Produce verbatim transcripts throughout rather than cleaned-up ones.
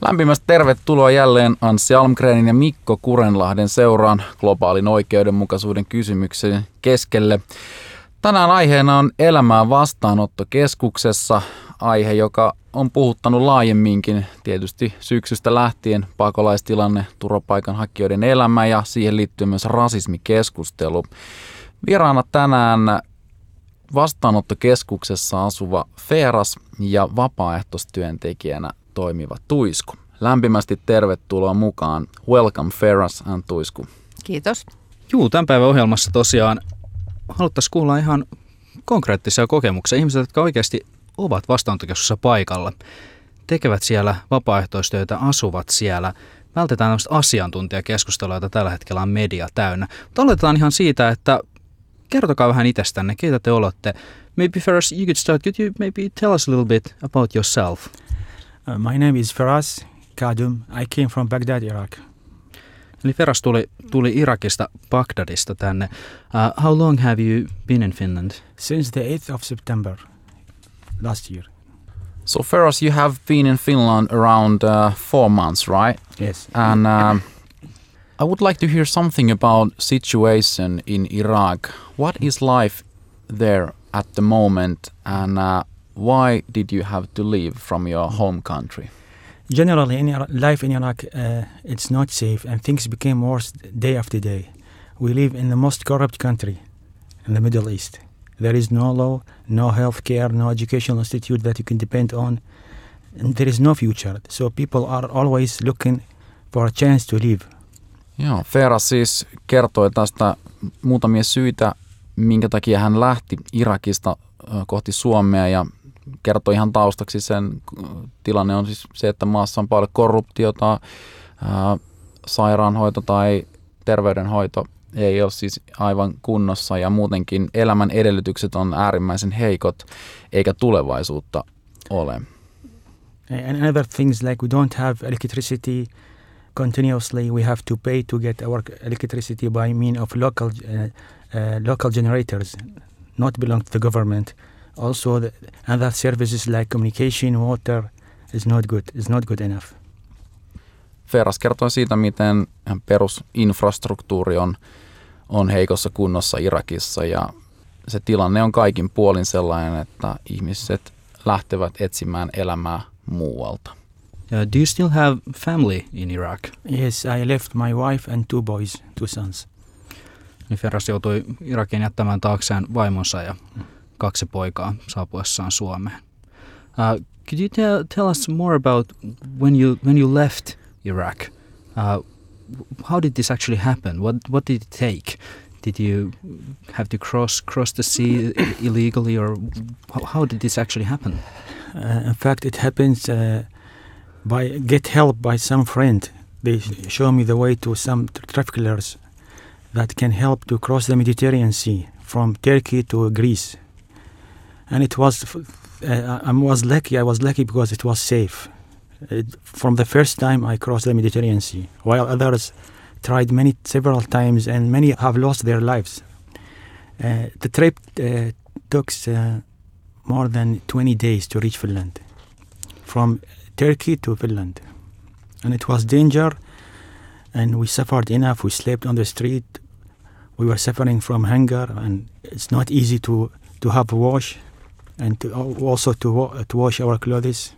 Lämpimästi tervetuloa jälleen Anssi Almgrenin ja Mikko Kurenlahden seuraan globaalin oikeudenmukaisuuden kysymyksen keskelle. Tänään aiheena on elämää vastaanottokeskuksessa, aihe, joka on puhuttanut laajemminkin tietysti syksystä lähtien pakolaistilanne, turvapaikanhakijoiden elämä ja siihen liittyy myös rasismikeskustelu. Vieraana tänään vastaanottokeskuksessa asuva Feras ja vapaaehtoistyöntekijänä toimiva Tuisku. Lämpimästi tervetuloa mukaan. Welcome Feras and Tuisku. Kiitos. Juu, tämän päivän ohjelmassa tosiaan haluttaisiin kuulla ihan konkreettisia kokemuksia. Ihmiset, jotka oikeasti ovat vastaanottokeskuksessa paikalla, tekevät siellä vapaaehtoistyötä, asuvat siellä. Vältetään tämmöistä asiantuntijakeskustelua, jota tällä hetkellä on media täynnä. Mutta aloitetaan ihan siitä, että kertokaa vähän itsestänne, keitä te olette. Maybe Feras, you could start. Could you maybe tell us a little bit about yourself? Uh, my name is Feras Kadum. I came from Baghdad, Iraq. Eli Feras tuli, tuli Irakista, Bagdadista tänne. Uh, how long have you been in Finland? Since the eighth of September last year. So Feras, you have been in Finland around uh, four months, right? Yes. And uh, I would like to hear something about situation in Iraq. What is life there at the moment, and uh, why did you have to leave from your home country? Generally, in Iraq, life in Iraq, uh, it's not safe, and things became worse day after day. We live in the most corrupt country in the Middle East. There is no law, no health care, no educational institute that you can depend on, and there is no future. So people are always looking for a chance to live. Joo, Feras siis kertoi tästä muutamia syitä, minkä takia hän lähti Irakista kohti Suomea, ja kertoi ihan taustaksi sen. Tilanne on siis se, että maassa on paljon korruptiota, ää, sairaanhoito tai terveydenhoito ei ole siis aivan kunnossa ja muutenkin elämän edellytykset on äärimmäisen heikot eikä tulevaisuutta ole. And other things like we don't have electricity continuously. We have to pay to get our electricity by mean of local uh, uh, local generators, not belong to the government. Also, the other services like communication, water is not good. Is not good enough. Feras kertoi siitä, miten perusinfrastruktuuri on, on heikossa kunnossa Irakissa ja se tilanne on kaikin puolin sellainen, että ihmiset lähtevät etsimään elämää muualta. Uh, do you still have family in Iraq? Yes, I left my wife and two boys, two sons. Niin Feras joutui Irakiin jättämään taakseen vaimonsa ja kaksi poikaa saapuessaan Suomeen. Uh, could you tell, tell us more about when you when you left Iraq? Uh, how did this actually happen? What what did it take? Did you have to cross cross the sea illegally, or how, how did this actually happen? Uh, in fact, it happens uh, by get help by some friend. They show me the way to some travelers that can help to cross the Mediterranean Sea from Turkey to Greece. And it was, uh, I was lucky. I was lucky because it was safe. It, from the first time I crossed the Mediterranean Sea, while others tried many, several times, and many have lost their lives. Uh, the trip uh, took uh, more than twenty days to reach Finland, from Turkey to Finland, and it was danger, and we suffered enough. We slept on the street. We were suffering from hunger, and it's not easy to to have a wash. And to also to, to wash our clothes.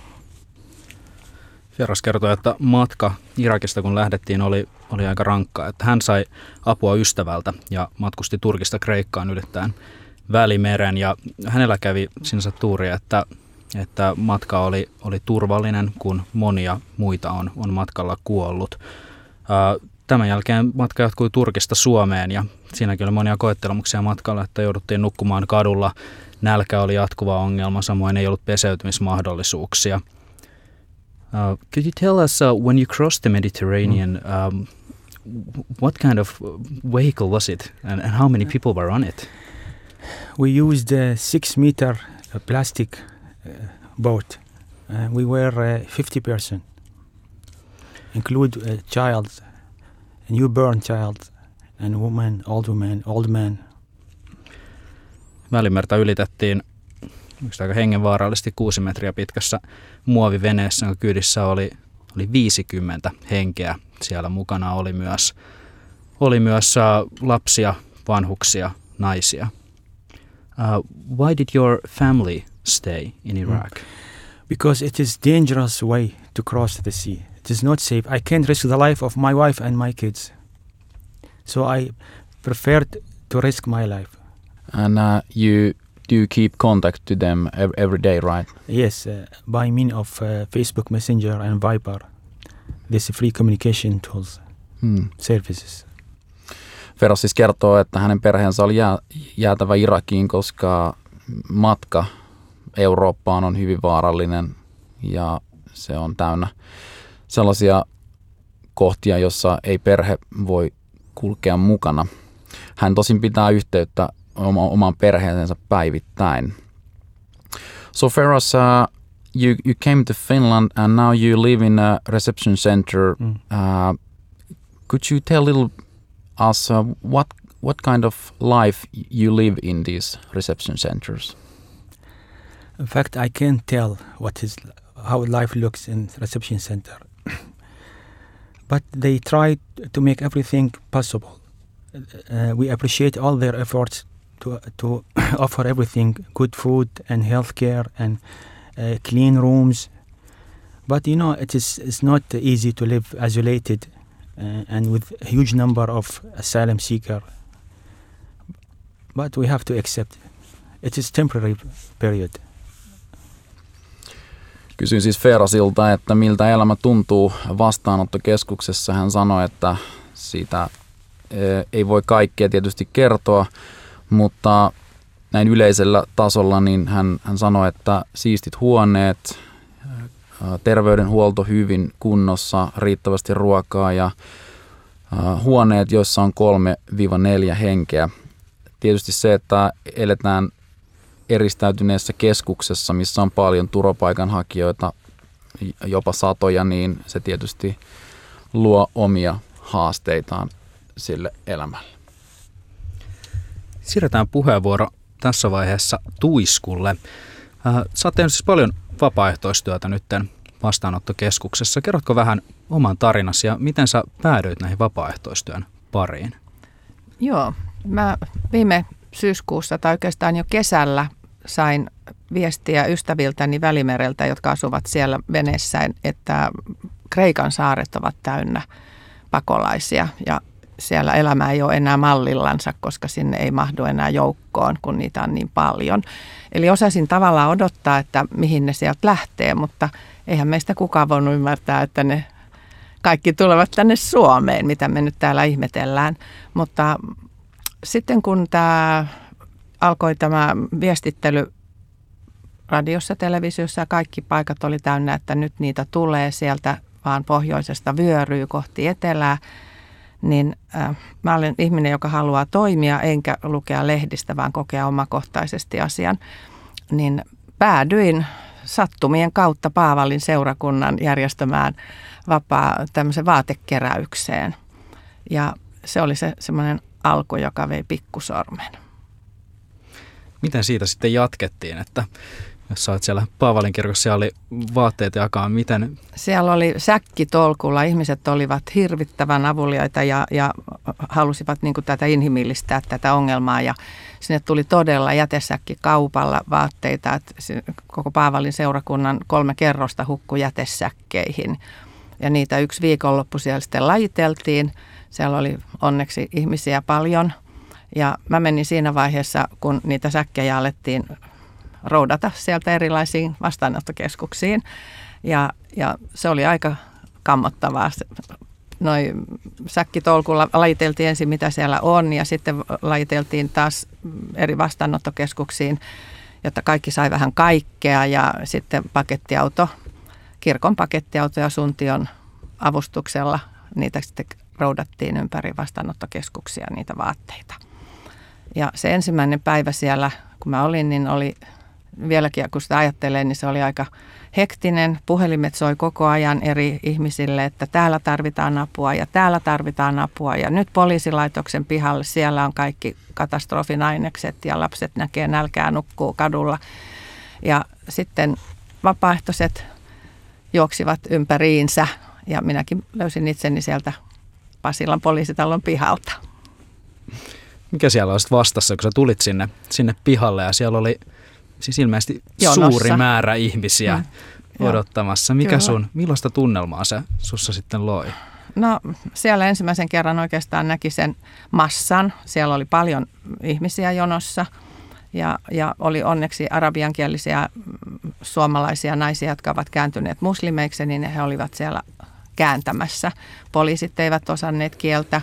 Feras kertoi, että matka Irakista kun lähdettiin oli, oli aika rankkaa. Että hän sai apua ystävältä ja matkusti Turkista Kreikkaan ylittäen Välimeren. Ja hänellä kävi sinänsä tuuri, että, että matka oli, oli turvallinen, kun monia muita on, on matkalla kuollut. Tämän jälkeen matka jatkui Turkista Suomeen ja siinäkin oli monia koettelemuksia matkalla, että jouduttiin nukkumaan kadulla. Nälkä oli jatkuva ongelma, samoin ei ollut peseytymismahdollisuuksia. Uh, could you tell us uh, when you crossed the Mediterranean, um, what kind of vehicle was it, and, and how many people were on it? We used a six meter uh, plastic uh, boat. Uh, we were uh, fifty person, include a child, a newborn child, and woman, old woman, old man. Välimerta ylitettiin aika hengenvaarallisesti kuusi metriä pitkässä muoviveneessä, jonka kyydissä oli, oli viisikymmentä henkeä. Siellä mukana oli myös, oli myös uh, lapsia, vanhuksia, naisia. Uh, why did your family stay in Iraq? Mm. Because it is dangerous way to cross the sea. It is not safe. I can't risk the life of my wife and my kids. So I preferred to risk my life. And uh, you do keep contact to them ev- every day, right? Yes, uh, by means of uh, Facebook Messenger and Viber. This free communication tools, Hmm. services. Feroz siis kertoo, että hänen perheensä oli jää, jäätävä Irakiin, koska matka Eurooppaan on hyvin vaarallinen ja se on täynnä sellaisia kohtia, jossa ei perhe voi kulkea mukana. Hän tosin pitää yhteyttä oma, omaan perheensä päivittäin. So Feroz, uh, you, you came to Finland and now you live in a reception center. Mm. Uh, could you tell a little us uh, what what kind of life you live in these reception centers? In fact, I can't tell what is how life looks in reception center. But they try to make everything possible. Uh, we appreciate all their efforts to to offer everything, good food and healthcare and uh, clean rooms. But you know, it is it's not easy to live isolated uh, and with a huge number of asylum seeker. But we have to accept it is temporary period. Kysyin siis Ferozilta, että miltä elämä tuntuu vastaanottokeskuksessa. Hän sanoi, että siitä ei voi kaikkea tietysti kertoa, mutta näin yleisellä tasolla niin hän, hän sanoi, että siistit huoneet, terveydenhuolto hyvin kunnossa, riittävästi ruokaa ja huoneet, joissa on kolme neljä henkeä. Tietysti se, että eletään eristäytyneessä keskuksessa, missä on paljon turvapaikanhakijoita, jopa satoja, niin se tietysti luo omia haasteitaan sille elämälle. Siirretään puheenvuoro tässä vaiheessa Tuiskulle. Sä oot tehnyt siis paljon vapaaehtoistyötä nyt vastaanottokeskuksessa. Kerrotko vähän oman tarinasi ja miten sä päädyit näihin vapaaehtoistyön pariin? Joo, mä viime syyskuussa tai oikeastaan jo kesällä sain viestiä ystäviltäni Välimereltä, jotka asuvat siellä veneessä, että Kreikan saaret ovat täynnä pakolaisia ja siellä elämä ei ole enää mallillansa, koska sinne ei mahdu enää joukkoon, kun niitä on niin paljon. Eli osasin tavallaan odottaa, että mihin ne sieltä lähtee, mutta eihän meistä kukaan voinut ymmärtää, että ne kaikki tulevat tänne Suomeen, mitä me nyt täällä ihmetellään. Mutta sitten kun tämä alkoi tämä viestittely radiossa, televisiossa ja kaikki paikat oli täynnä, että nyt niitä tulee sieltä vaan pohjoisesta vyöryy kohti etelää, niin äh, mä olen ihminen, joka haluaa toimia enkä lukea lehdistä, vaan kokea omakohtaisesti asian, niin päädyin sattumien kautta Paavallin seurakunnan järjestämään vapaa tämmöisen vaatekeräykseen. Ja se oli se semmoinen alku, joka vei pikkusormen. Miten siitä sitten jatkettiin, että jos sä oot siellä Paavalin kirkossa, siellä oli vaatteet jakaa, miten? Siellä oli säkkitolkulla, ihmiset olivat hirvittävän avuliaita ja, ja halusivat niin kuin tätä inhimillistää tätä ongelmaa ja sinne tuli todella jätesäkki kaupalla vaatteita, että koko Paavalin seurakunnan kolme kerrosta hukkui jätesäkkeihin ja niitä yksi viikonloppu siellä sitten lajiteltiin. Siellä oli onneksi ihmisiä paljon ja mä menin siinä vaiheessa, kun niitä säkkejä alettiin roudata sieltä erilaisiin vastaanottokeskuksiin ja, ja se oli aika kammottavaa. Noi säkkitolkulla lajiteltiin ensin mitä siellä on ja sitten lajiteltiin taas eri vastaanottokeskuksiin, jotta kaikki sai vähän kaikkea ja sitten pakettiauto, kirkon pakettiauto ja Suntion avustuksella niitä sitten roudattiin ympäri vastaanottokeskuksia niitä vaatteita. Ja se ensimmäinen päivä siellä, kun mä olin, niin oli vieläkin, kun sitä ajattelee, niin se oli aika hektinen. Puhelimet soi koko ajan eri ihmisille, että täällä tarvitaan apua ja täällä tarvitaan apua. Ja nyt poliisilaitoksen pihalle, siellä on kaikki katastrofin ainekset ja lapset näkee nälkää, nukkuu kadulla. Ja sitten vapaaehtoiset juoksivat ympäriinsä ja minäkin löysin itseni sieltä Pasilan poliisitalon pihalta. Mikä siellä olisi vastassa, kun sä tulit sinne, sinne pihalle ja siellä oli siis ilmeisesti Jonossa. suuri määrä ihmisiä Mm. odottamassa. Mikä Kyllä. sun, millaista tunnelmaa se sussa sitten loi? No siellä ensimmäisen kerran oikeastaan näki sen massan. Siellä oli paljon ihmisiä jonossa ja, ja oli onneksi arabiankielisiä suomalaisia naisia, jotka ovat kääntyneet muslimeiksi, niin he olivat siellä kääntämässä. Poliisit eivät osanneet kieltä,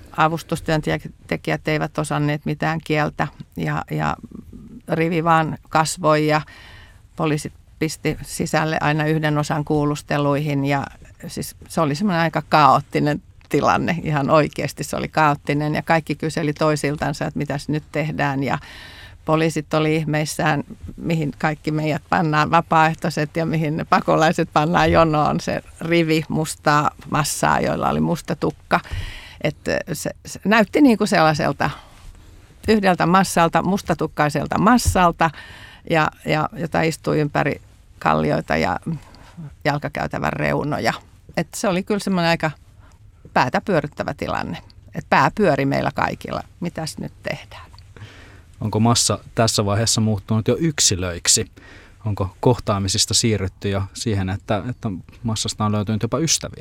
avustustyöntekijät eivät osanneet mitään kieltä ja, ja rivi vaan kasvoi ja poliisit pisti sisälle aina yhden osan kuulusteluihin ja siis se oli semmoinen aika kaoottinen tilanne, ihan oikeasti se oli kaoottinen ja kaikki kyseli toisiltansa, että mitäs nyt tehdään ja poliisit oli ihmeissään, mihin kaikki meidät pannaan vapaaehtoiset ja mihin ne pakolaiset pannaan jonoon, se rivi mustaa massaa, joilla oli musta tukka, että se, se näytti niin kuin sellaiselta yhdeltä massalta, mustatukkaiselta massalta ja, ja jota istui ympäri kallioita ja jalkakäytävän reunoja. Et se oli kyllä semmoinen aika päätä pyörittävä tilanne. Et pää pyöri meillä kaikilla. Mitäs nyt tehdään? Onko massa tässä vaiheessa muuttunut jo yksilöiksi? Onko kohtaamisista siirrytty jo siihen, että, että massasta on löytynyt jopa ystäviä?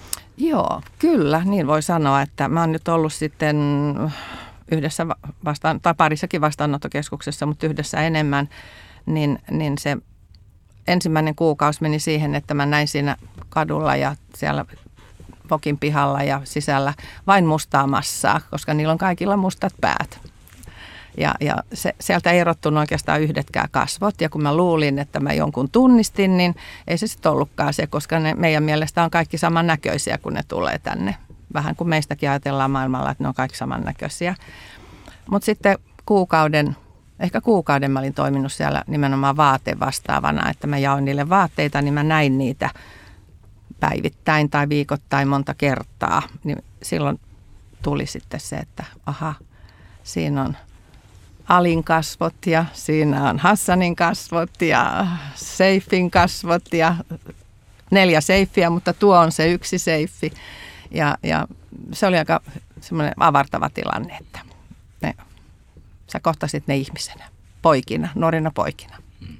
Joo, kyllä. Niin voi sanoa, että mä oon nyt ollut sitten yhdessä vastaan, tai parissakin vastaanottokeskuksessa, mutta yhdessä enemmän, niin, niin se ensimmäinen kuukausi meni siihen, että mä näin siinä kadulla ja siellä Vokin pihalla ja sisällä vain mustaa massaa, koska niillä on kaikilla mustat päät. Ja, ja se, sieltä ei erottunut oikeastaan yhdetkään kasvot. Ja kun mä luulin, että mä jonkun tunnistin, niin ei se sitten ollutkaan se, koska ne meidän mielestä on kaikki samannäköisiä, kun ne tulee tänne. Vähän kuin meistäkin ajatellaan maailmalla, että ne on kaikki samannäköisiä. Mutta sitten kuukauden, ehkä kuukauden mä olin toiminut siellä nimenomaan vaatevastaavana, että mä jaoin niille vaatteita, niin mä näin niitä päivittäin tai viikoittain monta kertaa. Niin silloin tuli sitten se, että aha, siinä on Alin kasvot ja siinä on Hassanin kasvot ja Seifin kasvot ja neljä seiffiä, mutta tuo on se yksi seiffi. Ja, ja se oli aika semmoinen avartava tilanne, että ne, sä kohtasit ne ihmisenä, poikina, nuorina poikina.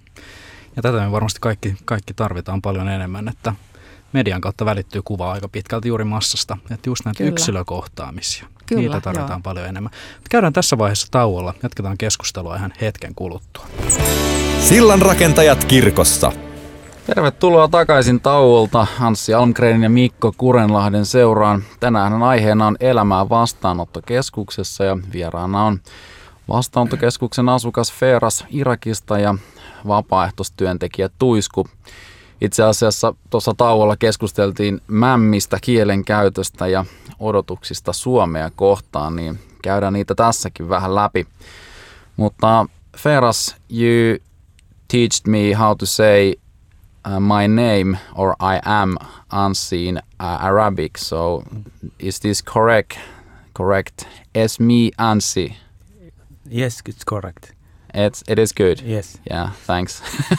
Ja tätä me varmasti kaikki, kaikki tarvitaan paljon enemmän, että median kautta välittyy kuva aika pitkälti juuri massasta, että just näitä Kyllä. yksilökohtaamisia, Kyllä, niitä tarvitaan joo. paljon enemmän. Mutta käydään tässä vaiheessa tauolla, jatketaan keskustelua ihan hetken kuluttua. Sillanrakentajat kirkossa. Tervetuloa takaisin tauolta Anssi Almgrenin ja Mikko Kurenlahden seuraan. Tänään aiheena on elämää vastaanottokeskuksessa ja vieraana on vastaanottokeskuksen asukas Feras Irakista ja vapaaehtoistyöntekijä Tuisku. Itse asiassa tuossa tauolla keskusteltiin mämmistä, kielen käytöstä ja odotuksista Suomea kohtaan, niin käydään niitä tässäkin vähän läpi. Mutta Feras, you teached me how to say uh, my name or I am Anssi in uh, Arabic, so is this correct? Correct. Esmi Anssi. Yes, it's correct. It's, it is good. Yes. Yeah, thanks.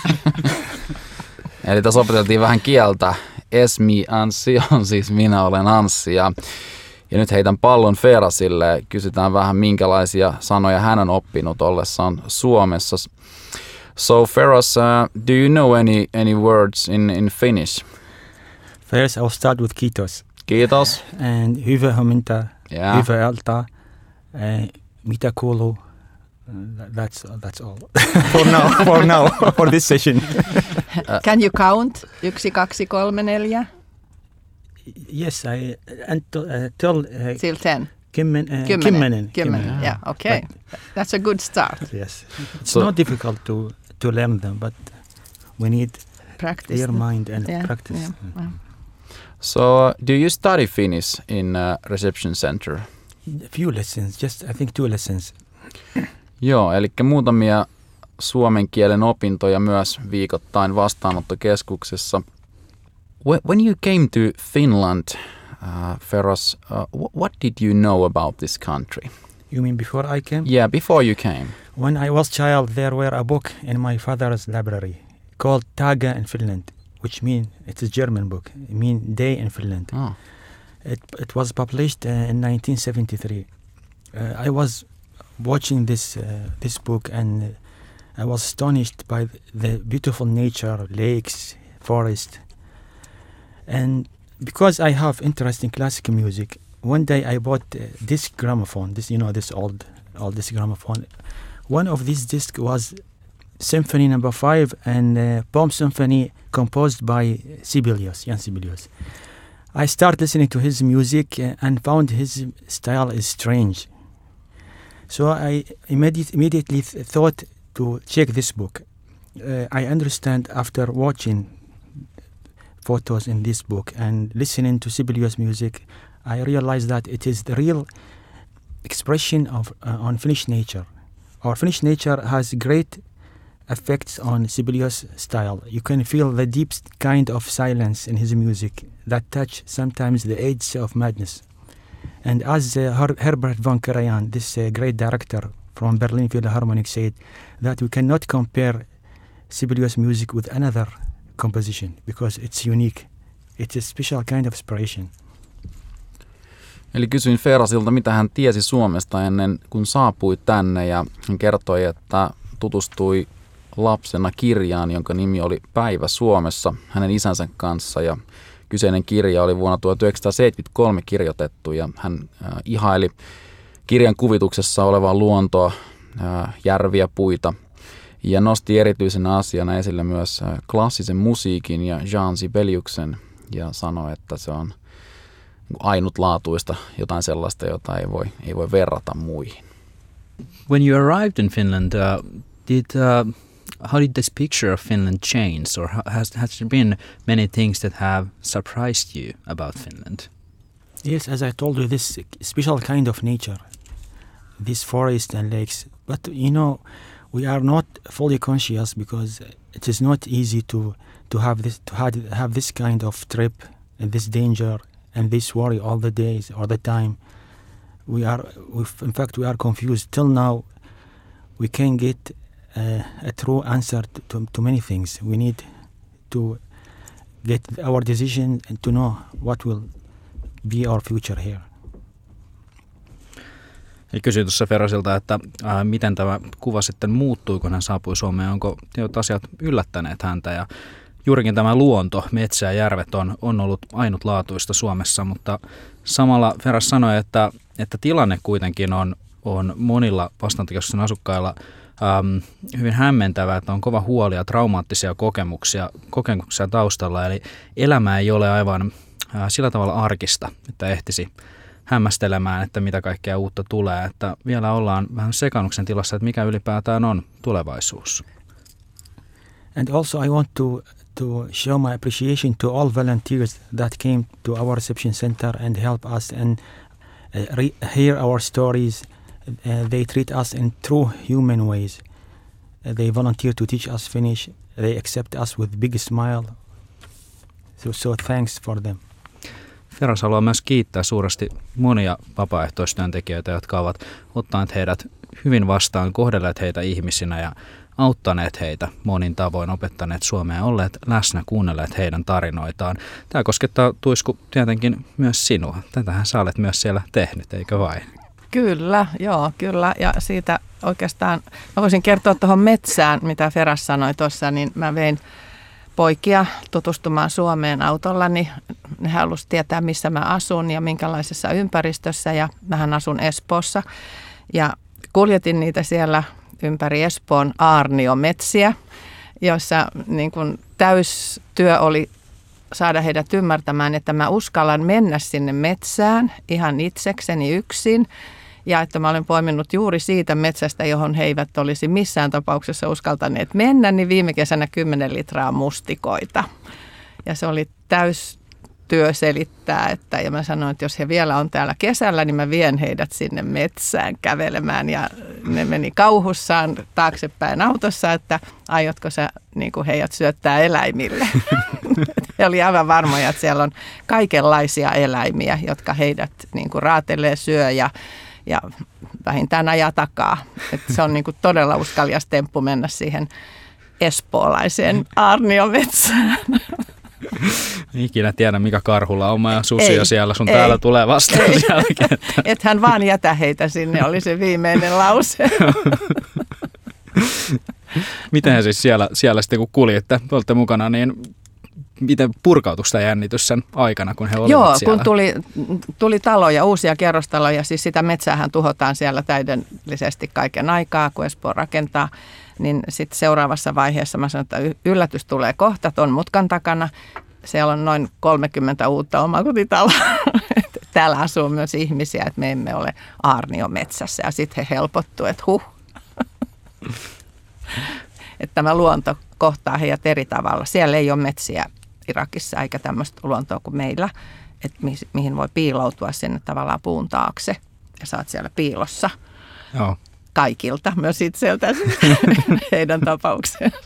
Eli tässä opeteltiin vähän kieltä. Esmi Anssi on siis minä olen Anssi ja, ja nyt heitän pallon Ferasille. Kysytään vähän minkälaisia sanoja hän on oppinut ollessaan Suomessa. So Feras, uh, do you know any any words in in Finnish? First, I'll start with kiitos. Kiitos. And hyvä huomenta, Yeah. hyvä iltaa, uh, mitä kuuluu. That's that's all for now. For now, for this session. Can you count? Yksi, kaksi, kolme, neljä. Yes, I until uh, till uh, Till ten. kymmen, uh, Kymmenen. kymmenen. Kymmenen. Yeah, okay. That's a good start. Yes, it's So- not difficult to to learn them, but we need Practice. clear mind and Yeah, practice. yeah, yeah. So uh, do you study Finnish in uh, reception center? A few lessons, just I think two lessons. Joo, eli muutamia suomen kielen opintoja myös viikoittain vastaanottokeskuksessa. When when you came to Finland, uh, Feras, uh, what did you know about this country? You mean before I came? Yeah, before you came. When I was child, there were a book in my father's library called Taga in Finland, which mean it's a German book. It mean day in Finland. Oh. It it was published uh, in nineteen seventy-three. Uh, I was watching this uh, this book and uh, I was astonished by the beautiful nature, lakes, forest. And because I have interest in classical music, one day I bought uh, this gramophone. This you know this old old this gramophone. One of these discs was Symphony Number Five and uh, Bomb Symphony composed by Sibelius, Jan Sibelius. I started listening to his music uh, and found his style is strange. So I immediate, immediately th- thought to check this book. Uh, I understand after watching photos in this book and listening to Sibelius music, I realized that it is the real expression of uh, on Finnish nature. Our Finnish nature has great effects on Sibelius' style. You can feel the deep kind of silence in his music that touch sometimes the edge of madness. And as uh, Her- Herbert von Karajan, this uh, great director from Berlin Philharmonic, said that we cannot compare Sibelius' music with another composition because it's unique. It's a special kind of inspiration. Eli kysyin Ferasilta, mitä hän tiesi Suomesta ennen kuin saapui tänne, ja hän kertoi, että tutustui lapsena kirjaan, jonka nimi oli Päivä Suomessa hänen isänsä kanssa, ja kyseinen kirja oli vuonna tuhatyhdeksänsataaseitsemänkymmentäkolme kirjoitettu, ja hän äh, ihaili kirjan kuvituksessa olevaa luontoa, äh, järviä, puita, ja nosti erityisenä asiana esille myös äh, klassisen musiikin ja Jan Sibeliuksen, ja sanoi, että se on ainutlaatuista, jotain sellaista, jota ei voi, ei voi verrata muihin. When you arrived in Finland, uh, did uh, how did this picture of Finland change, or has has there been many things that have surprised you about Finland? Yes, as I told you, this special kind of nature, this forest and lakes. But you know, we are not fully conscious because it is not easy to to have this to have, have this kind of trip and this danger and this worry all the days, all the time. We are, in fact, we are confused. Till now, we can't get uh, a true answer to, to many things. We need to get our decision and to know what will be our future here. Eli kysyin tuossa Ferasilta, että ää, miten tämä kuva sitten muuttui, kun hän saapui Suomeen. Onko tietyt asiat yllättäneet häntä? Ja juurikin tämä luonto, metsä ja järvet on, on ollut ainutlaatuista Suomessa, mutta samalla Feras sanoi, että, että tilanne kuitenkin on, on monilla vastaanottokeskuksen asukkailla äm, hyvin hämmentävä, että on kova huoli ja traumaattisia kokemuksia, kokemuksia taustalla. Eli elämä ei ole aivan ää, sillä tavalla arkista, että ehtisi hämmästelemään, että mitä kaikkea uutta tulee. Että vielä ollaan vähän sekannuksen tilassa, että mikä ylipäätään on tulevaisuus. And also I want to to show my appreciation to all volunteers that came to our reception center and help us and uh, re- hear our stories. Uh, they treat us in true human ways. Uh, they volunteer to teach us Finnish. They accept us with big smile. So, so thanks for them. Feras haluaa myös kiittää suuresti monia vapaaehtoistyöntekijöitä, jotka ovat ottaneet heidät hyvin vastaan, kohdelleet heitä ihmisinä ja auttaneet heitä monin tavoin, opettaneet suomea, olleet läsnä, kuunnelleet heidän tarinoitaan. Tämä koskettaa, Tuisku, tietenkin myös sinua. Tätähän sä olet myös siellä tehnyt, eikö vain? Kyllä, joo, kyllä. Ja siitä oikeastaan, mä voisin kertoa tuohon metsään, mitä Feras sanoi tuossa, niin mä vein poikia tutustumaan Suomeen autollani. Ne halusivat tietää, missä mä asun ja minkälaisessa ympäristössä, ja mähän asun Espoossa. Ja kuljetin niitä siellä ympäri Espoon aarniometsiä, jossa niin kuin täystyö oli saada heidät ymmärtämään, että mä uskallan mennä sinne metsään ihan itsekseni yksin, ja että mä olen poiminut juuri siitä metsästä, johon he eivät olisi missään tapauksessa uskaltaneet mennä, niin viime kesänä kymmenen litraa mustikoita. Ja se oli täystyö selittää, että, ja mä sanoin, että jos he vielä on täällä kesällä, niin mä vien heidät sinne metsään kävelemään, ja ne meni kauhussaan taaksepäin autossa, että aiotko sä niin kuin heidät syöttää eläimille. He oli aivan varmoja, että siellä on kaikenlaisia eläimiä, jotka heidät niin kuin raatelee, syö ja, ja vähintään ajaa takaa. Että se on niin kuin todella uskalias temppu mennä siihen espoolaiseen aarniometsään. Ikinä tiedä, mikä karhulauma ja susia ei, siellä sun ei, täällä tulee vastaan jälkeen. Et hän vaan jätä heitä sinne, oli se viimeinen lause. Miten he siis siellä, siellä sitten kun kuljette, olette mukana, niin miten purkautuiko sitä jännitys sen aikana, kun he olivat Joo, siellä? kun tuli, tuli taloja, uusia kerrostaloja, siis sitä metsäähän tuhotaan siellä täydellisesti kaiken aikaa, kun Espoo rakentaa, niin sitten seuraavassa vaiheessa mä sanon, että yllätys tulee kohta ton mutkan takana. Siellä on noin kolmekymmentä uutta omakotitaloa. Täällä asuu myös ihmisiä, että me emme ole aarniometsässä ja sitten he helpottuu, että huh. Että tämä luonto kohtaa heidät eri tavalla. Siellä ei ole metsiä Irakissa eikä tämmöistä luontoa kuin meillä, että mi- mihin voi piiloutua sinne tavallaan puun taakse ja sä oot siellä piilossa. Joo. Kaikilta, myös itseltäsi heidän tapaukseensa.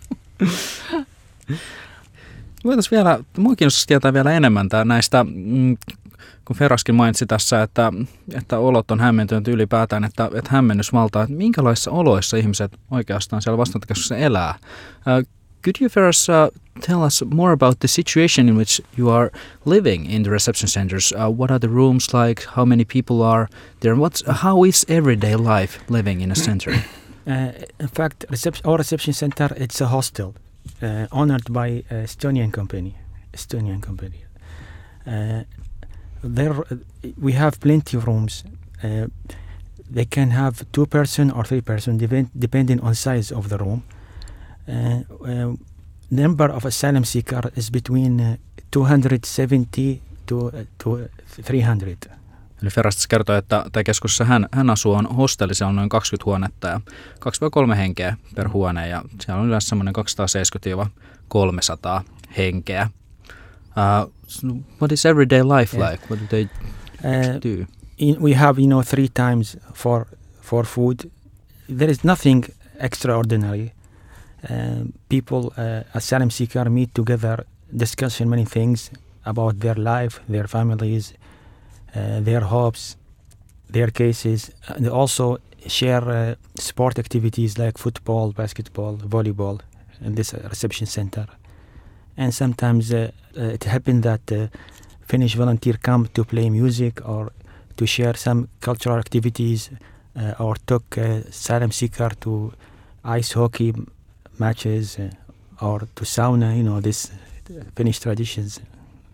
Voitaisiin vielä, minua kiinnostaisi tietää vielä enemmän tää näistä, mm, kun Feraskin mainitsi tässä, että, että olot on hämmentynyt ylipäätään, että, että hämmennys valtaa, että minkälaisissa oloissa ihmiset oikeastaan siellä vastaanottokeskuksessa elää. Uh, could you, Feras, uh, tell us more about the situation in which you are living in the reception centers? Uh, what are the rooms like? How many people are there? What's, how is everyday life living in a center? Uh, in fact, recep- our reception center, it's a hostel uh, honored by uh, Estonian company. Estonian company. Uh, there, we have plenty of rooms. Uh, they can have two person or three person, depend, depending on size of the room. Uh, uh, number of asylum seeker is between uh, two hundred seventy to, uh, to three hundred. Eli Ferastis kertoo, että tämä keskuksessa hän, hän asuu on hostelli, siellä on noin kaksikymmentä huonetta ja kaksi kolme henkeä per huone ja siellä on yleensä semmoinen kaksisataaseitsemänkymmentä kolmesataa henkeä. Uh, so what is everyday life yeah. like? What do they uh, do? In, we have, you know, three times for for food. There is nothing extraordinary. Uh, people, uh, asylum seeker meet together, discuss many things about their life, their families, uh, their hopes, their cases, and also share uh, sport activities like football, basketball, volleyball in this reception center. And sometimes uh, uh, it happens that uh, Finnish volunteer come to play music or to share some cultural activities uh, or took uh, asylum seeker to ice hockey matches uh, or to sauna, you know, this Finnish traditions.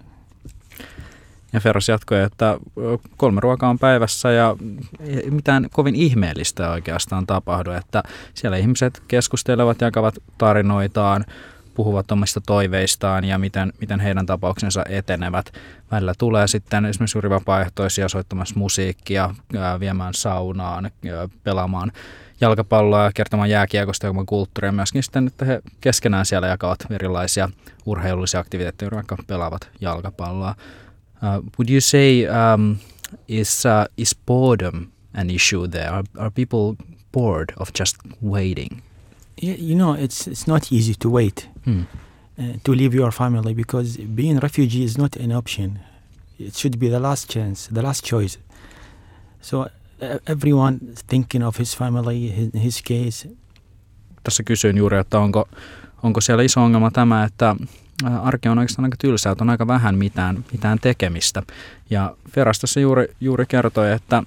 Ja Feras jatkoi, että kolme ruokaa on päivässä ja ei mitään kovin ihmeellistä oikeastaan tapahdu, että siellä ihmiset keskustelevat, jakavat tarinoitaan, puhuvat omista toiveistaan ja miten, miten heidän tapauksensa etenevät. Välillä tulee sitten esimerkiksi juuri vapaaehtoisia soittamassa musiikkia, viemään saunaan, pelaamaan jalkapalloa ja kertomaan jääkiekosta ja kulttuuria myöskin sitten, että he keskenään siellä jakavat erilaisia urheilullisia aktiviteetteja, vaikka pelaavat jalkapalloa. Uh, would you say um, is uh, is boredom an issue there? Are, are people bored of just waiting? Yeah, you know, it's it's not easy to wait Hmm. uh, to leave your family because being a refugee is not an option. It should be the last chance, the last choice. So uh, everyone thinking of his family, his, his case. Tässä kysyin juuri, että onko, onko siellä iso ongelma tämä, että arki on oikeastaan aika tylsää, että on aika vähän mitään, mitään tekemistä. Ja Feras tässä juuri, juuri kertoi, että,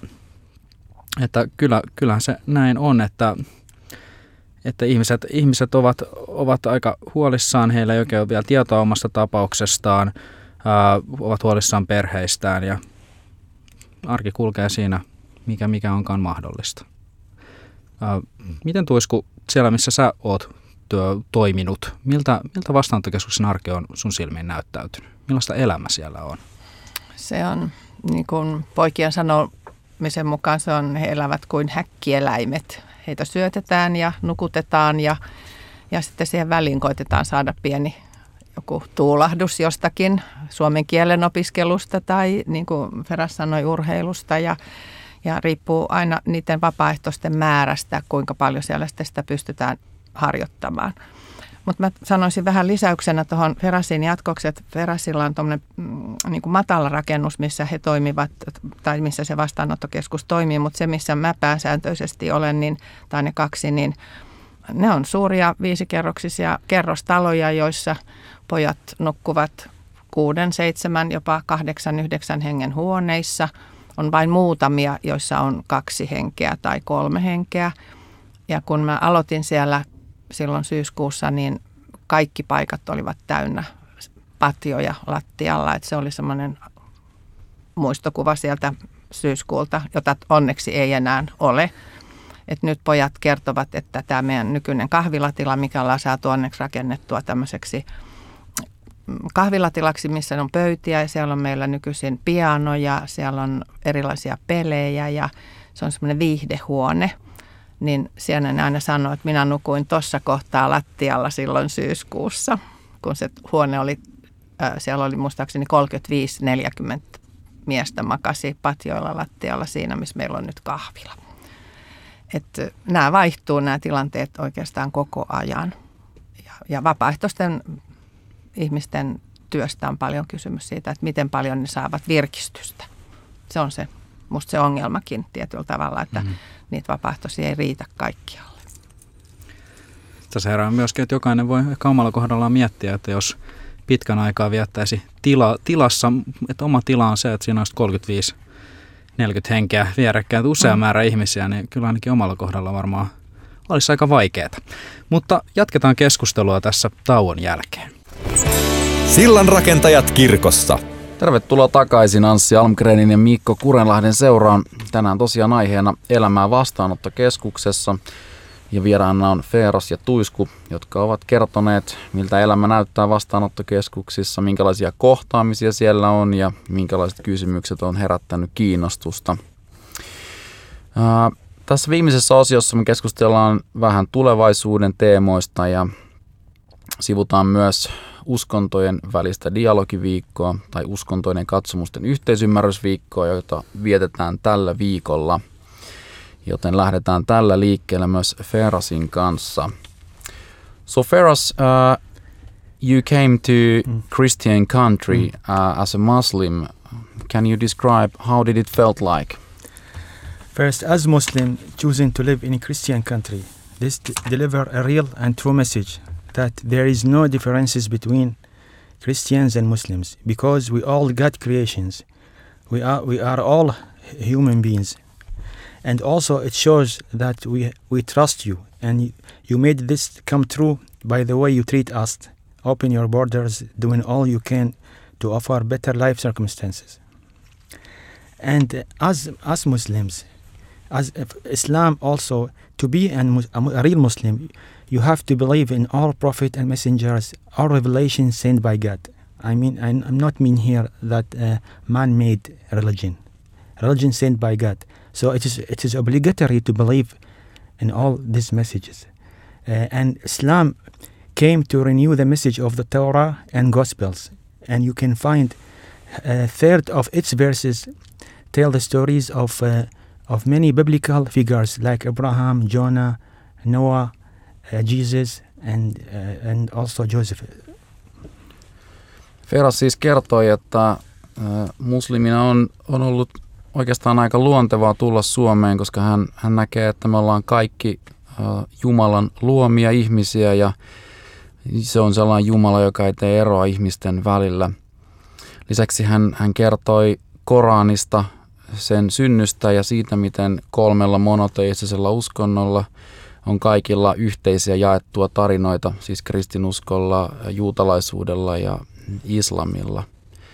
että kyllä, kyllähän se näin on, että, että ihmiset, ihmiset ovat, ovat aika huolissaan, heillä ei oikein ole vielä tietoa omasta tapauksestaan, ää, ovat huolissaan perheistään ja arki kulkee siinä, mikä, mikä onkaan mahdollista. Ää, miten Tuisku, siellä missä sä oot työ, toiminut, miltä, miltä vastaanottokeskuksen arki on sun silmiin näyttäytynyt? Millaista elämä siellä on? Se on, niin kuin poikien sanomisen mukaan, se on, he elävät kuin häkkieläimet. Heitä syötetään ja nukutetaan ja, ja sitten siihen väliin koitetaan saada pieni joku tuulahdus jostakin suomen kielen opiskelusta tai niin kuin Feras sanoi, urheilusta ja, ja riippuu aina niiden vapaaehtoisten määrästä, kuinka paljon siellä sitä pystytään harjoittamaan. Mutta mä sanoisin vähän lisäyksenä tuohon Ferasin jatkoksi, että Ferasilla on tuommoinen mm, niin kuin matala rakennus, missä he toimivat, tai missä se vastaanottokeskus toimii, mutta se, missä mä pääsääntöisesti olen, niin, tai ne kaksi, niin ne on suuria viisikerroksisia kerrostaloja, joissa pojat nukkuvat kuuden, seitsemän, jopa kahdeksan, yhdeksän hengen huoneissa. On vain muutamia, joissa on kaksi henkeä tai kolme henkeä. Ja kun mä aloitin siellä silloin syyskuussa, niin kaikki paikat olivat täynnä patjoja lattialla. Että se oli semmoinen muistokuva sieltä syyskuulta, jota onneksi ei enää ole. Et nyt pojat kertovat, että tämä meidän nykyinen kahvilatila, mikä ollaan saatu onneksi rakennettua tämmöiseksi kahvilatilaksi, missä on pöytiä ja siellä on meillä nykyisin pianoja, siellä on erilaisia pelejä ja se on semmoinen viihdehuone. Niin siellä ne aina sanoo, että minä nukuin tuossa kohtaa lattialla silloin syyskuussa, kun se huone oli, äh, siellä oli muistaakseni kolmekymmentäviisi neljäkymmentä miestä makasi patjoilla lattialla siinä, missä meillä on nyt kahvila. Että nämä vaihtuu, nämä tilanteet oikeastaan koko ajan. Ja, ja vapaaehtoisten ihmisten työstä on paljon kysymys siitä, että miten paljon ne saavat virkistystä. Se on se, musta se ongelmakin tietyllä tavalla, että mm-hmm. niitä vapaaehtoisia ei riitä kaikkialle. Tässä herää myöskin, että jokainen voi ehkä omalla kohdallaan miettiä, että jos pitkän aikaa viettäisi tila, tilassa, että oma tila on se, että siinä olisi kolmekymmentäviisi neljäkymmentä henkeä vierekkäin, usea määrä ihmisiä, niin kyllä ainakin omalla kohdalla varmaan olisi aika vaikeaa. Mutta jatketaan keskustelua tässä tauon jälkeen. Sillanrakentajat kirkossa. Tervetuloa takaisin Anssi Almgrenin ja Mikko Kurenlahden seuraan. Tänään tosiaan aiheena elämää vastaanottokeskuksessa. Ja vieraana on Feeras ja Tuisku, jotka ovat kertoneet, miltä elämä näyttää vastaanottokeskuksissa, minkälaisia kohtaamisia siellä on ja minkälaiset kysymykset on herättänyt kiinnostusta. Ää, tässä viimeisessä osiossa me keskustellaan vähän tulevaisuuden teemoista ja sivutaan myös uskontojen välistä dialogiviikkoa tai uskontojen katsomusten yhteisymmärrysviikkoa, jota vietetään tällä viikolla. Joten lähdetään tällä liikkeelle myös Feerasin kanssa. So Feeras, uh, you came to mm. Christian country mm. uh, as a Muslim. Can you describe how did it felt like? First, as Muslim choosing to live in a Christian country, this d- deliver a real and true message that there is no differences between Christians and Muslims because we all God creations. We are we are all human beings. And also it shows that we we trust you and you made this come true by the way you treat us. Open your borders, doing all you can to offer better life circumstances. And as as Muslims, as Islam also, to be an, a real Muslim, you have to believe in all prophets and messengers, all revelations sent by God. I mean, I'm not mean here that uh, man-made religion, religion sent by God. So it is it is obligatory to believe in all these messages. Uh, and Islam came to renew the message of the Torah and Gospels. And you can find a third of its verses tell the stories of uh, of many biblical figures like Abraham, Jonah, Noah, uh, Jesus and uh, and also Joseph. Feeras siis kertoi, että uh, muslimina on, on ollut oikeastaan aika luontevaa tulla Suomeen, koska hän, hän näkee, että me ollaan kaikki uh, Jumalan luomia ihmisiä ja se on sellainen Jumala, joka ei tee eroa ihmisten välillä. Lisäksi hän, hän kertoi Koranista, sen synnystä ja siitä, miten kolmella monoteistisella uskonnolla on kaikilla yhteisiä jaettua tarinoita, siis kristinuskolla, juutalaisuudella ja islamilla.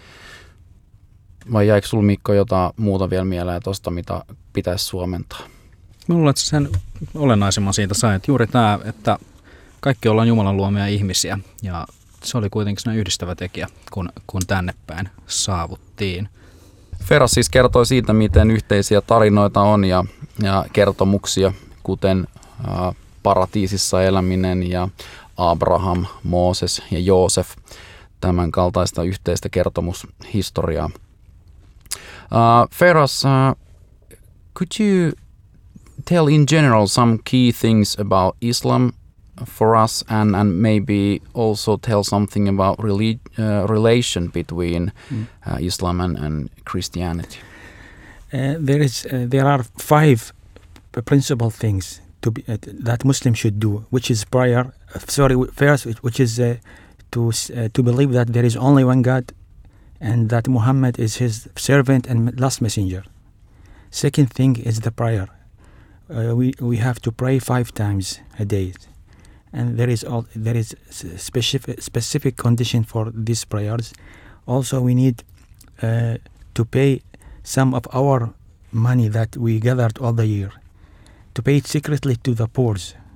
Vai jäikö sinulla, Mikko, jotain muuta vielä mieleen tuosta, mitä pitäisi suomentaa? Mä luulen, että sen olennaisemman siitä sai, että juuri tämä, että kaikki ollaan Jumalan luomia ihmisiä ja se oli kuitenkin sellainen yhdistävä tekijä, kun, kun tänne päin saavuttiin. Feeras siis kertoi siitä, miten yhteisiä tarinoita on ja, ja kertomuksia, kuten ä, paratiisissa eläminen ja Abraham, Mooses ja Joosef, tämän kaltaista yhteistä kertomushistoriaa. Uh, Feeras, uh, could you tell in general some key things about Islam for us and, and maybe also tell something about relig- uh, relation between mm. uh, Islam and, and Christianity? Uh, there is uh, there are five principal things to be, uh, that Muslims should do, which is prayer. Uh, sorry, first, which is uh, to uh, to believe that there is only one God and that Muhammad is his servant and last messenger. Second thing is the prayer. Uh, we we have to pray five times a day, and there is all there is specific specific condition for these prayers. Also, we need uh, to pay some of our money that we gathered all the year, to pay it secretly to the poor,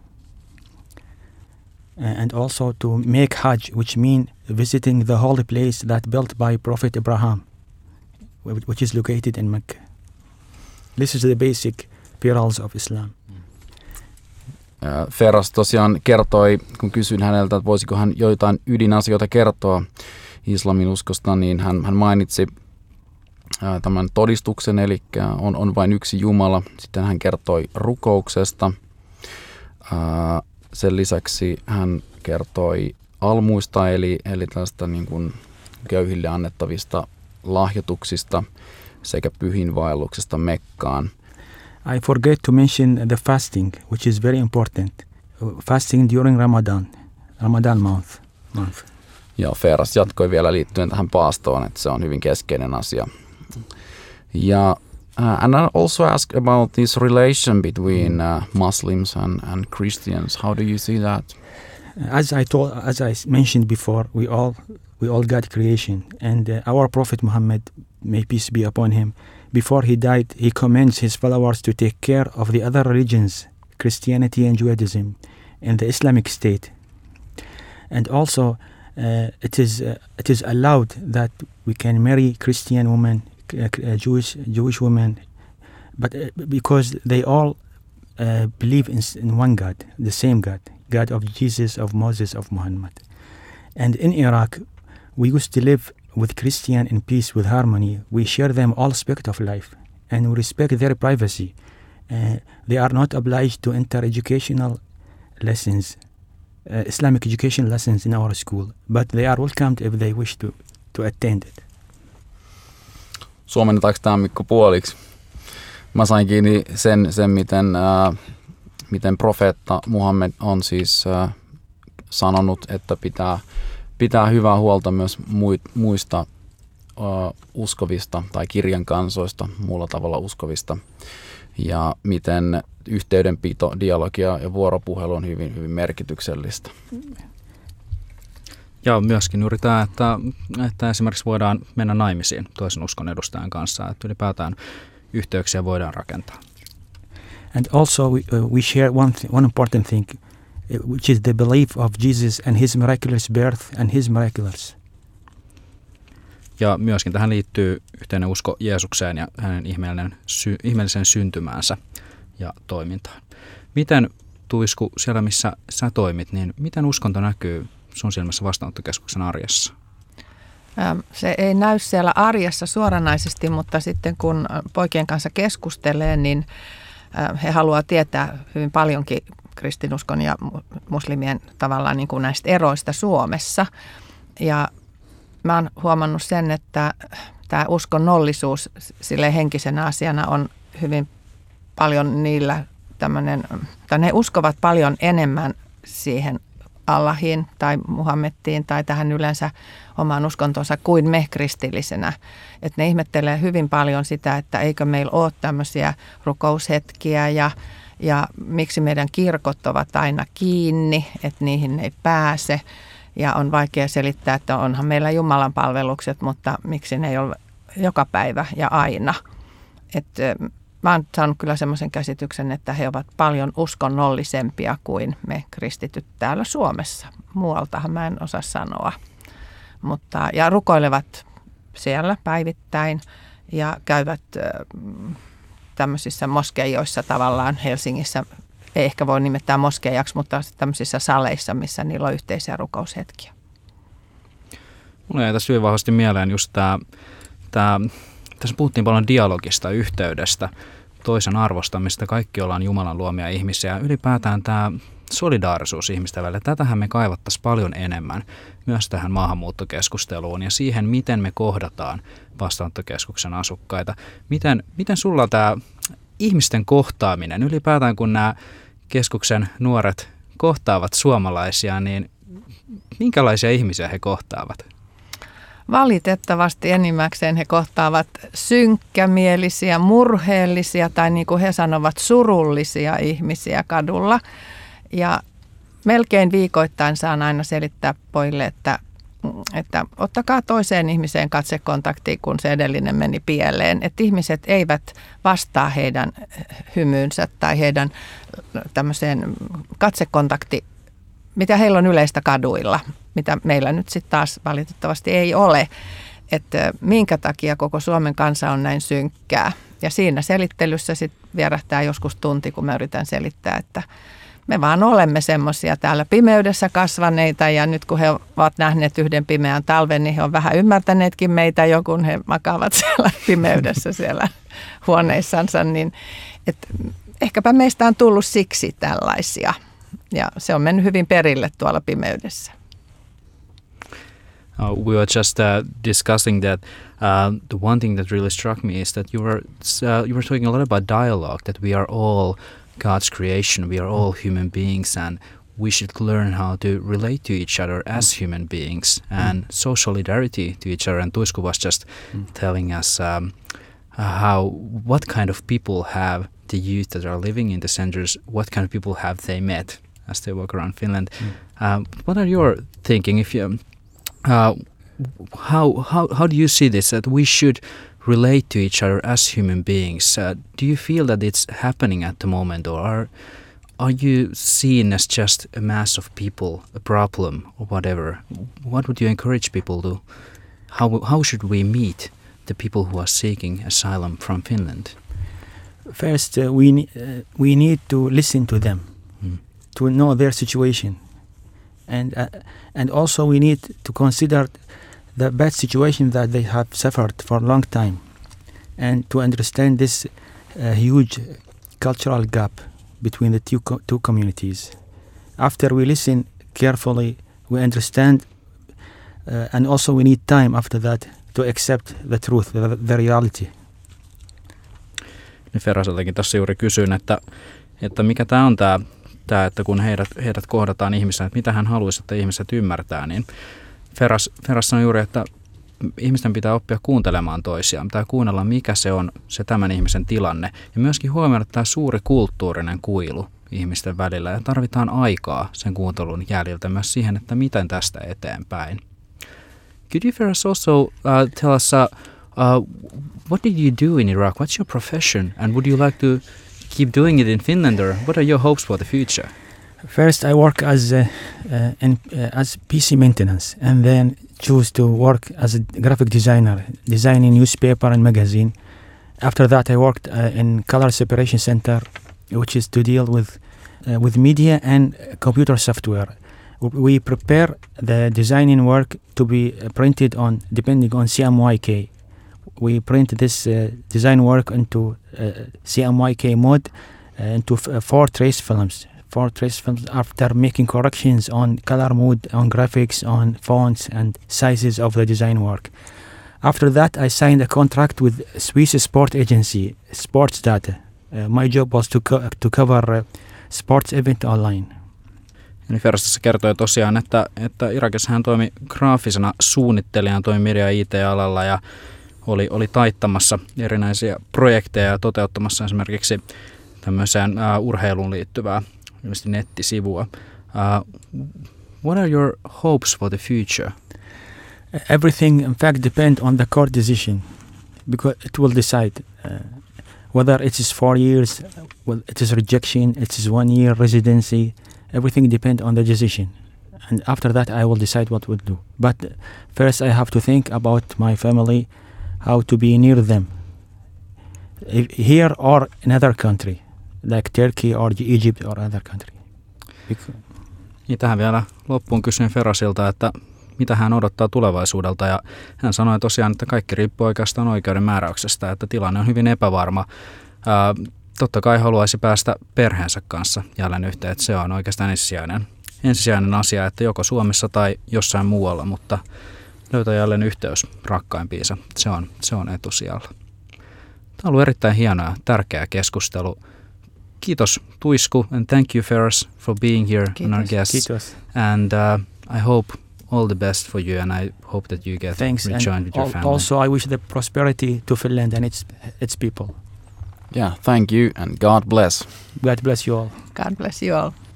uh, and also to make Hajj, which means visiting the holy place that built by Prophet Abraham, which is located in Mecca. This is the basic pillars of Islam. Feras tosiaan kertoi, kun kysyin häneltä, että voisiko hän joitain ydinasioita kertoa islamin uskosta, niin hän, hän mainitsi ää, tämän todistuksen, eli on, on vain yksi Jumala. Sitten hän kertoi rukouksesta. Ää, sen lisäksi hän kertoi almuista, eli, eli tästä niin kuin köyhille annettavista lahjoituksista sekä pyhinvaelluksesta Mekkaan. I forget to mention the fasting, which is very important. Fasting during Ramadan, Ramadan month. month. Ja Feras jatkoi vielä liittyen tähän paastoon, että se on hyvin keskeinen asia. Ja uh, and I also ask about this relation between uh, Muslims and, and Christians. How do you see that? As I told, as I mentioned before, we all we all got creation, and uh, our Prophet Muhammad, may peace be upon him, before he died, he commends his followers to take care of the other religions, Christianity and Judaism, and the Islamic State. And also, uh, it is uh, it is allowed that we can marry Christian women, uh, Jewish Jewish women, but uh, because they all uh, believe in, in one God, the same God, God of Jesus, of Moses, of Muhammad. And in Iraq, we used to live with Christian in peace, with harmony. We share them all aspects of life, and we respect their privacy. Uh, they are not obliged to enter educational lessons, uh, Islamic education lessons in our school, but they are welcomed if they wish to, to attend it. Suomennetaanko tämä, Mikko, puoliksi? Mä sain kiinni sen, sen miten, äh, miten profeetta Muhammed on siis äh, sanonut, että pitää pitää hyvää huolta myös muista uh, uskovista tai kirjan kansoista, muulla tavalla uskovista. Ja miten yhteydenpito, dialogia ja vuoropuhelu on hyvin, hyvin merkityksellistä. Ja myöskin juuri tämä, että, että esimerkiksi voidaan mennä naimisiin toisen uskon edustajan kanssa, että ylipäätään yhteyksiä voidaan rakentaa. And also we, uh, we share one, th- one important thing, which is the belief of Jesus and his miraculous birth and his miracles. Ja myöskin tähän liittyy yhteinen usko Jeesukseen ja hänen ihmeellinen sy- ihmeelliseen syntymäänsä ja toimintaan. Miten, Tuisku, siellä missä sä toimit, niin miten uskonto näkyy sun silmässä vastaanottokeskuksen arjessa? Se ei näy siellä arjessa suoranaisesti, mutta sitten kun poikien kanssa keskustelee, niin he haluaa tietää hyvin paljonkin kristinuskon ja muslimien tavallaan niin kuin näistä eroista Suomessa. Ja mä oon huomannut sen, että tämä uskonnollisuus sille henkisenä asiana on hyvin paljon niillä tämmöinen, tai ne uskovat paljon enemmän siihen Allahiin tai Muhammedtiin tai tähän yleensä omaan uskontonsa kuin me kristillisenä. Että ne ihmettelee hyvin paljon sitä, että eikö meillä ole tämmöisiä rukoushetkiä ja Ja miksi meidän kirkot ovat aina kiinni, että niihin ei pääse. Ja on vaikea selittää, että onhan meillä Jumalan palvelukset, mutta miksi ne ei ole joka päivä ja aina. Että mä oon saanut kyllä semmoisen käsityksen, että he ovat paljon uskonnollisempia kuin me kristityt täällä Suomessa. Muualtahan mä en osaa sanoa. Mutta, ja rukoilevat siellä päivittäin ja käyvät tämmöisissä moskeijoissa tavallaan Helsingissä, ei ehkä voi nimettää moskeijaksi, mutta tämmöisissä saleissa, missä niillä on yhteisiä rukoushetkiä. Mulla jäi tässä hyvin vahvasti mieleen just tämä, tämä, tässä puhuttiin paljon dialogista, yhteydestä, toisen arvostamista, kaikki ollaan Jumalan luomia ihmisiä. Ylipäätään tämä solidaarisuus ihmisten välillä, tätähän me kaivattaisiin paljon enemmän myös tähän maahanmuuttokeskusteluun ja siihen, miten me kohdataan vastaanottokeskuksen asukkaita. Miten, miten sulla tämä ihmisten kohtaaminen, ylipäätään kun nämä keskuksen nuoret kohtaavat suomalaisia, niin minkälaisia ihmisiä he kohtaavat? Valitettavasti enimmäkseen he kohtaavat synkkämielisiä, murheellisia tai niin kuin he sanovat surullisia ihmisiä kadulla. Ja melkein viikoittain saan aina selittää pojille, että, että ottakaa toiseen ihmiseen katsekontaktiin, kun se edellinen meni pieleen. Että ihmiset eivät vastaa heidän hymyynsä tai heidän tämmöiseen katsekontakti, mitä heillä on yleistä kaduilla, mitä meillä nyt sitten taas valitettavasti ei ole. Että minkä takia koko Suomen kansa on näin synkkää. Ja siinä selittelyssä sitten vierähtää joskus tunti, kun mä yritän selittää, että me vaan olemme semmoisia täällä pimeydessä kasvaneita ja nyt kun he ovat nähneet yhden pimeän talven, niin he on vähän ymmärtäneetkin meitä jo, kun he makaavat siellä pimeydessä siellä huoneissansa. Niin, et ehkäpä meistä on tullut siksi tällaisia ja se on mennyt hyvin perille tuolla pimeydessä. Uh, we were just uh, discussing that uh, the one thing that really struck me is that you were uh, you were talking a lot about dialogue, that we are all God's creation, we are all human beings, and we should learn how to relate to each other as human beings and show solidarity to each other. And Tuisku was just mm. telling us um, how what kind of people have the youth that are living in the centers, what kind of people have they met as they walk around Finland. Mm. Uh, what are your thinking? If you uh, how how how do you see this? That we should relate to each other as human beings. Uh, do you feel that it's happening at the moment, or are, are you seen as just a mass of people, a problem, or whatever? What would you encourage people to? How how should we meet the people who are seeking asylum from Finland? First, uh, we uh, we need to listen to them, mm. to know their situation, and uh, and also we need to consider the bad situation that they have suffered for a long time, and to understand this uh, huge cultural gap between the two, co- two communities. After we listen carefully, we understand, uh, and also we need time after that to accept the truth, the, the reality. Niin Feraseltakin tässä juuri kysyin, että, että mikä tämä on tämä, tämä, että kun heidät, heidät kohdataan ihmisenä, että mitä hän haluaisi, että ihmiset ymmärtää, niin Feras, Feras sanoi juuri, että ihmisten pitää oppia kuuntelemaan toisiaan. Pitää kuunnella, mikä se on se tämän ihmisen tilanne. Ja myöskin huomioida tämä suuri kulttuurinen kuilu ihmisten välillä. Ja tarvitaan aikaa sen kuuntelun jäljiltä myös siihen, että miten tästä eteenpäin. Could you, Feras, also uh, tell us uh, uh, what did you do in Iraq? What's your profession? And would you like to keep doing it in Finland? Or what are your hopes for the future? First, I work as uh, uh, in, uh, as P C maintenance, and then choose to work as a graphic designer, designing newspaper and magazine. After that, I worked uh, in Color Separation Center, which is to deal with uh, with media and computer software. We prepare the designing work to be printed on, depending on C M Y K. We print this uh, design work into uh, C M Y K mode, uh, into f- uh, four trace films. Four trace films after making corrections on color mode, on graphics, on fonts and sizes of the design work. After that, I signed a contract with Swiss sport agency, Sports Data. Uh, my job was to co- to cover uh, sports event online. Eli Feras tässä kertoi tosiaan, että, että Irakissa hän toimi graafisena suunnittelijana, toimi media- ja I T-alalla ja oli, oli taittamassa erinäisiä projekteja ja toteuttamassa esimerkiksi tämmöiseen uh, urheiluun liittyvää ilmeisesti nettisivua. Uh, what are your hopes for the future? Everything, in fact, depends on the court decision, because it will decide uh, whether it is four years, well, it is rejection, it is one year residency. Everything depends on the decision, and after that, I will decide what we'll do. But first, I have to think about my family, how to be near them, if here or another country, like Turkey or Egypt or other country. Ja tähän vielä loppuun kysyin Ferasilta, että mitä hän odottaa tulevaisuudelta. Ja hän sanoi tosiaan, että kaikki riippuu oikeastaan oikeuden määräyksestä, että tilanne on hyvin epävarma. Ää, totta kai haluaisi päästä perheensä kanssa jälleen yhteen, että se on oikeastaan ensisijainen, ensisijainen asia, että joko Suomessa tai jossain muualla, mutta löytää jälleen yhteys rakkaimpiinsa. Se on, se on etusijalla. Tämä on ollut erittäin hieno ja tärkeä keskustelu. Kiitos Tuisku and thank you Feras for being here Kiitos. on our guests. Kiitos. And uh, I hope all the best for you, and I hope that you get Thanks. rejoined And with your al- family. also, I wish the prosperity to Finland and its its people. Yeah, thank you and God bless. God bless you all. God bless you all.